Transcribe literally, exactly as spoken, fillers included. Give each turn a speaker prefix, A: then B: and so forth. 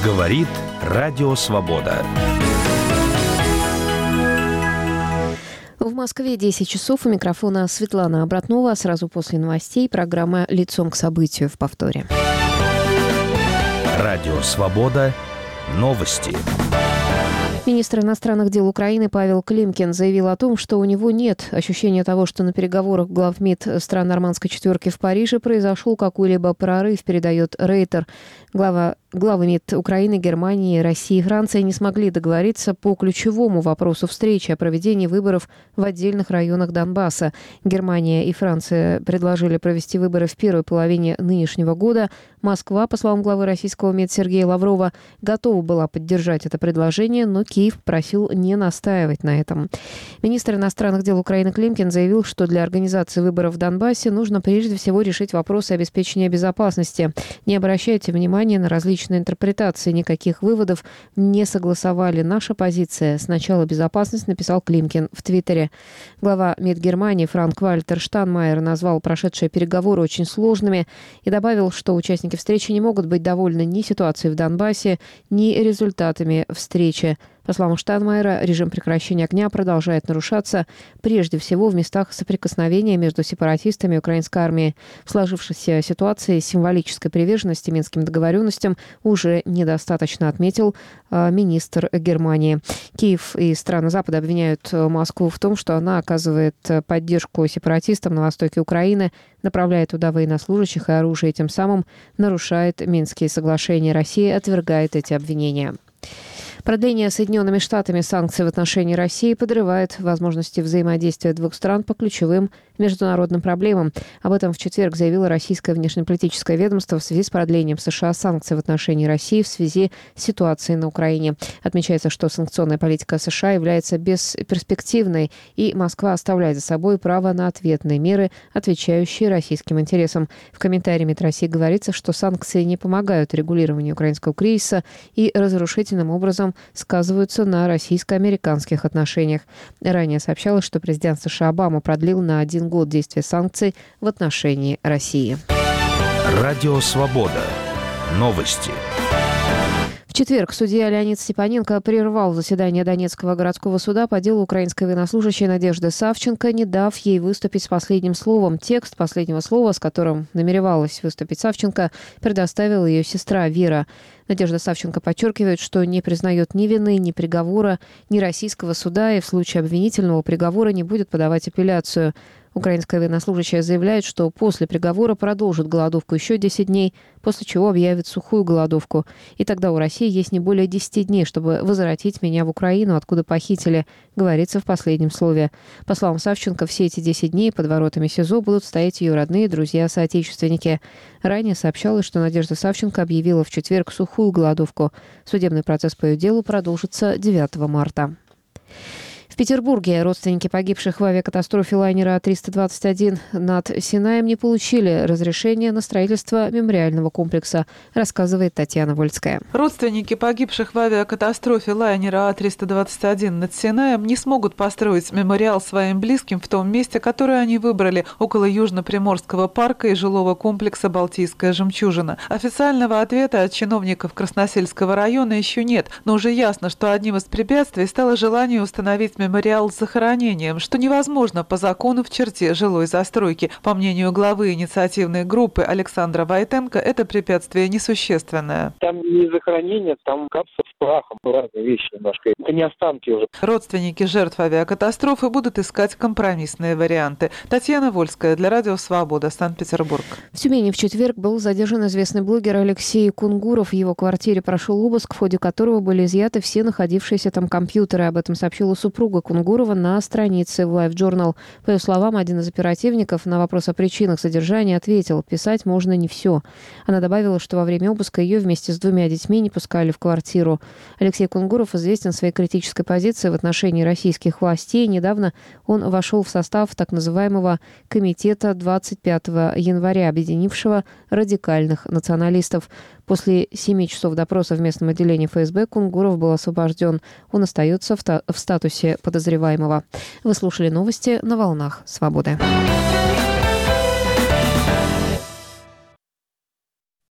A: Говорит Радио Свобода.
B: В Москве десять часов. У микрофона Светлана Обратнова. Сразу после новостей программа «Лицом к событию» в повторе.
A: Радио Свобода. Новости.
B: Министр иностранных дел Украины Павел Климкин заявил о том, что у него нет ощущения того, что на переговорах глав МИД стран Нормандской четверки в Париже произошел какой-либо прорыв, передает Рейтер. Глава, главы МИД Украины, Германии, России и Франции не смогли договориться по ключевому вопросу встречи о проведении выборов в отдельных районах Донбасса. Германия и Франция предложили провести выборы в первой половине нынешнего года. Москва, по словам главы российского МИД Сергея Лаврова, готова была поддержать это предложение, но Киев просил не настаивать на этом. Министр иностранных дел Украины Климкин заявил, что для организации выборов в Донбассе нужно прежде всего решить вопросы обеспечения безопасности. Не обращайте внимания на различные интерпретации. Никаких выводов не согласовали. Наша позиция. Сначала безопасность, написал Климкин в Твиттере. Глава МИД Германии Франк-Вальтер Штайнмайер назвал прошедшие переговоры очень сложными и добавил, что участники встречи не могут быть довольны ни ситуацией в Донбассе, ни результатами встречи. По словам Штайнмайера, режим прекращения огня продолжает нарушаться, прежде всего в местах соприкосновения между сепаратистами и украинской армией. В сложившейся ситуации символической приверженности минским договоренностям уже недостаточно, отметил э, министр Германии. Киев и страны Запада обвиняют Москву в том, что она оказывает поддержку сепаратистам на востоке Украины, направляет туда военнослужащих и оружие, и тем самым нарушает Минские соглашения. Россия отвергает эти обвинения. Продление Соединенными Штатами санкций в отношении России подрывает возможности взаимодействия двух стран по ключевым международным проблемам. Об этом в четверг заявило российское внешнеполитическое ведомство в связи с продлением США санкций в отношении России в связи с ситуацией на Украине. Отмечается, что санкционная политика США является бесперспективной, и Москва оставляет за собой право на ответные меры, отвечающие российским интересам. В комментарии МИД России говорится, что санкции не помогают регулированию украинского кризиса и разрушительным образом сказываются на российско-американских отношениях. Ранее сообщалось, что президент США Обама продлил на один год действие санкций в отношении России.
A: Радио Свобода. Новости.
B: В четверг судья Леонид Степаненко прервал заседание Донецкого городского суда по делу украинской военнослужащей Надежды Савченко, не дав ей выступить с последним словом. Текст последнего слова, с которым намеревалась выступить Савченко, предоставила ее сестра Вера. Надежда Савченко подчеркивает, что не признает ни вины, ни приговора, ни российского суда и в случае обвинительного приговора не будет подавать апелляцию. Украинская военнослужащая заявляет, что после приговора продолжит голодовку еще десять дней, после чего объявит сухую голодовку. И тогда у России есть не более десяти дней, чтобы возвратить меня в Украину, откуда похитили, говорится в последнем слове. По словам Савченко, все эти десять дней под воротами СИЗО будут стоять ее родные, друзья, соотечественники. Ранее сообщалось, что Надежда Савченко объявила в четверг сухую голодовку. Судебный процесс по ее делу продолжится девятого марта. В Петербурге родственники погибших в авиакатастрофе лайнера А триста двадцать один над Синаем не получили разрешения на строительство мемориального комплекса, рассказывает Татьяна Вольская.
C: Родственники погибших в авиакатастрофе лайнера А триста двадцать один над Синаем не смогут построить мемориал своим близким в том месте, которое они выбрали, около Южно-Приморского парка и жилого комплекса «Балтийская жемчужина». Официального ответа от чиновников Красносельского района еще нет, но уже ясно, что одним из препятствий стало желание установить мемориал с захоронением, что невозможно по закону в черте жилой застройки. По мнению главы инициативной группы Александра Войтенко, это препятствие несущественное.
D: Там не захоронение, там капсула с прахом, разные вещи немножко. Это не останки уже.
C: Родственники жертв авиакатастрофы будут искать компромиссные варианты. Татьяна Вольская для Радио Свобода, Санкт-Петербург.
B: В Тюмени в четверг был задержан известный блогер Алексей Кунгуров. В его квартире прошел обыск, в ходе которого были изъяты все находившиеся там компьютеры. Об этом сообщила супруга Кунгурова на странице в Life Journal. По ее словам, один из оперативников на вопрос о причинах задержания ответил: писать можно не все. Она добавила, что во время обыска ее вместе с двумя детьми не пускали в квартиру. Алексей Кунгуров известен своей критической позицией в отношении российских властей. Недавно он вошел в состав так называемого комитета двадцать пятого января, объединившего радикальных националистов. После семи часов допроса в местном отделении эф эс бэ Кунгуров был освобожден. Он остается в, та- в статусе подозреваемого. Вы слушали новости на волнах Свободы.